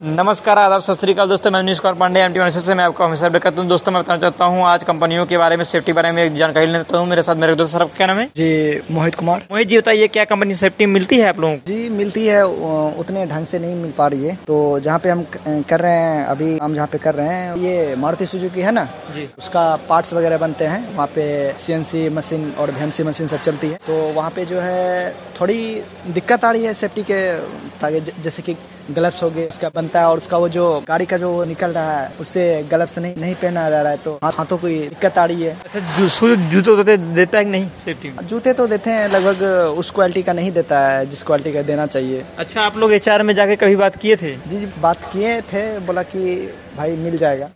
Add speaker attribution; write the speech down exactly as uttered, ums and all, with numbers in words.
Speaker 1: नमस्कार, आदाब, सत श्री अकाल दोस्तों। मैं Manish Kumar Pande M T one से मैं आपका हमेशा बेकत हूँ। दोस्तों मैं बताना चाहता हूँ आज कंपनियों के बारे में, सेफ्टी बारे में एक जानकारी लेता हूँ। मेरे साथ मेरे दोस्त, सर क्या नाम है?
Speaker 2: जी मोहित कुमार।
Speaker 1: मोहित जी बताइए, क्या कंपनी सेफ्टी मिलती है आप लोगों को?
Speaker 2: जी मिलती है, उतने ढंग से नहीं मिल पा रही है। तो जहाँ पे हम कर रहे हैं, अभी हम जहाँ पे कर रहे हैं, ये मारुति सुजुकी है ना जी, उसका पार्ट्स वगैरह बनते हैं। वहाँ पे सी एन सी मशीन और वी एम सी मशीन सब चलती है। तो वहाँ पे जो है थोड़ी दिक्कत आ रही है सेफ्टी के, ताकि जैसे कि ग्लव्स हो गए उसका बनता है, और उसका वो जो गाड़ी का जो निकल रहा है उससे ग्लव्स नहीं नहीं पहना जा रहा है, तो हाथों को दिक्कत आ रही है।
Speaker 1: अच्छा, जूते तो देता है कि नहीं सेफ्टी में?
Speaker 2: जूते तो देते हैं, लगभग उस क्वालिटी का नहीं देता है जिस क्वालिटी का देना चाहिए।
Speaker 1: अच्छा, आप लोग एच आर में जाके कभी बात किए थे?
Speaker 2: जी जी बात किए थे, बोला कि भाई मिल जाएगा।